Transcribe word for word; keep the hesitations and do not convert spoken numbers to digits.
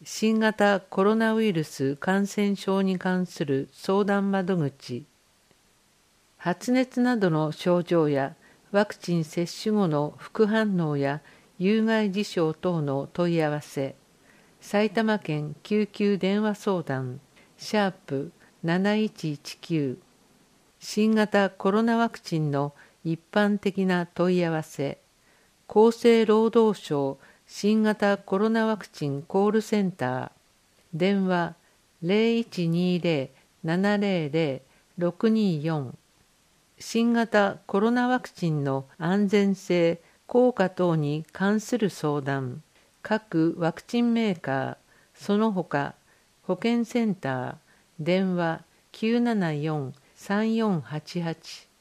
新型コロナウイルス感染症に関する相談窓口、発熱などの症状やワクチン接種後の副反応や有害事象等の問い合わせ、埼玉県救急電話相談、シャープなないちいちきゅう、新型コロナワクチンの一般的な問い合わせ、厚生労働省新型コロナワクチンコールセンター、電話 ゼロいちにゼロ ななゼロゼロ ろくによん、新型コロナワクチンの安全性、効果等に関する相談、各ワクチンメーカー、その他保健センター、電話 きゅうななよん さんよんはちはち